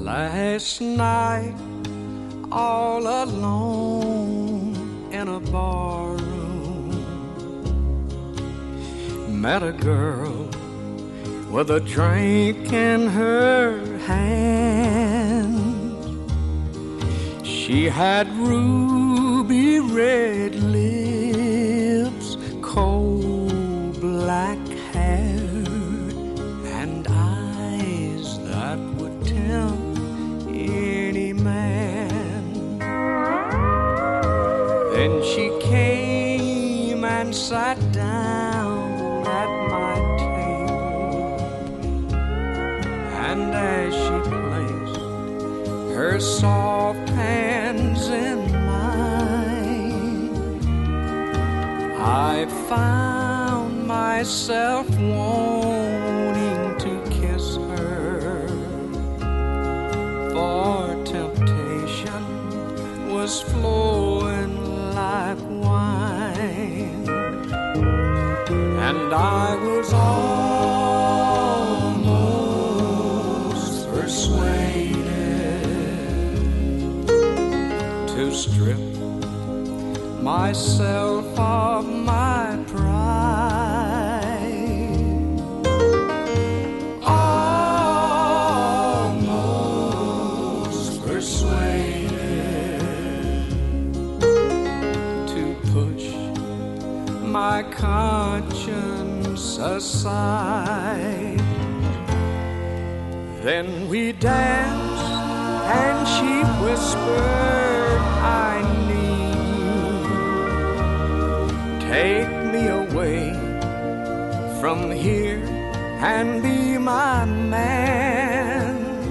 Last night, all alone in a barroom, met a girl with a drink in her hand. She had ruby red lips, coal black hair, and eyes that would tempt any man. Then she came and sat down at my table, and as she placed her soft hands in mine, I found myself wanting to kiss her, for temptation was flowing like wine, and I was almost persuaded to strip myself of my pride. Almost persuaded to push my conscience aside. Then we danced and she whispered, I need you. Take me away from here and be my man.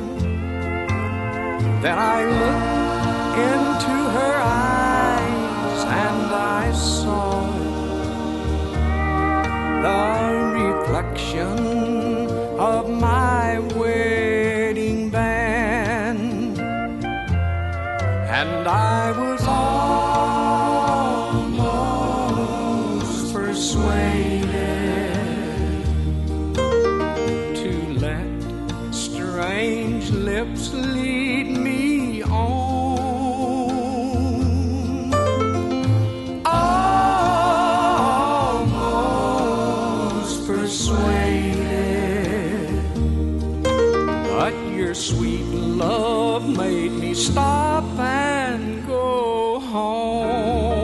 Then I looked into her eyes and I saw the reflection of my wedding band, and I was almost persuaded to let strange lips lead me on. Almost persuaded, but your sweet love made me stop and go home.